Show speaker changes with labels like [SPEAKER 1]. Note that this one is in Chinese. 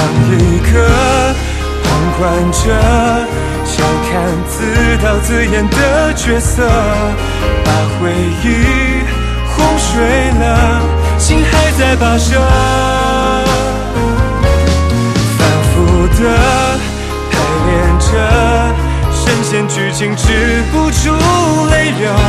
[SPEAKER 1] 一个旁观者，笑看自导自演的角色，把回忆哄睡了，心还在跋涉，反复的排练着，深陷剧情止不住泪流。